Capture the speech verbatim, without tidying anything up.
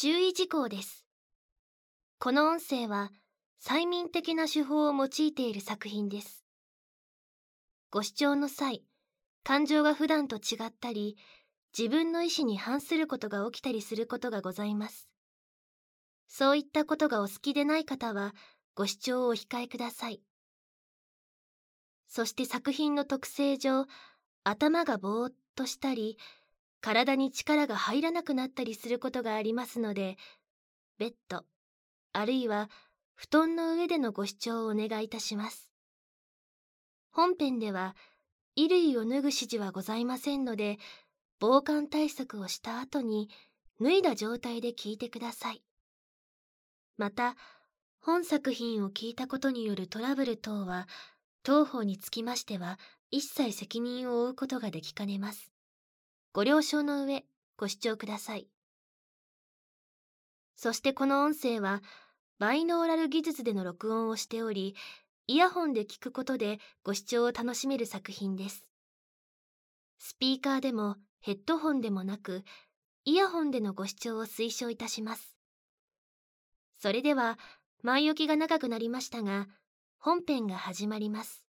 注意事項です。この音声は催眠的な手法を用いている作品です。ご視聴の際、感情が普段と違ったり、自分の意思に反することが起きたりすることがございます。そういったことがお好きでない方は、ご視聴をお控えください。そして作品の特性上、頭がぼーっとしたり、体に力が入らなくなったりすることがありますので、ベッド、あるいは布団の上でのご視聴をお願いいたします。本編では、衣類を脱ぐ指示はございませんので、防寒対策をした後に脱いだ状態で聞いてください。また、本作品を聞いたことによるトラブル等は、当方につきましては一切責任を負うことができかねます。ご了承の上、ご視聴ください。そしてこの音声は、バイノーラル技術での録音をしており、イヤホンで聞くことでご視聴を楽しめる作品です。スピーカーでもヘッドホンでもなく、イヤホンでのご視聴を推奨いたします。それでは、前置きが長くなりましたが、本編が始まります。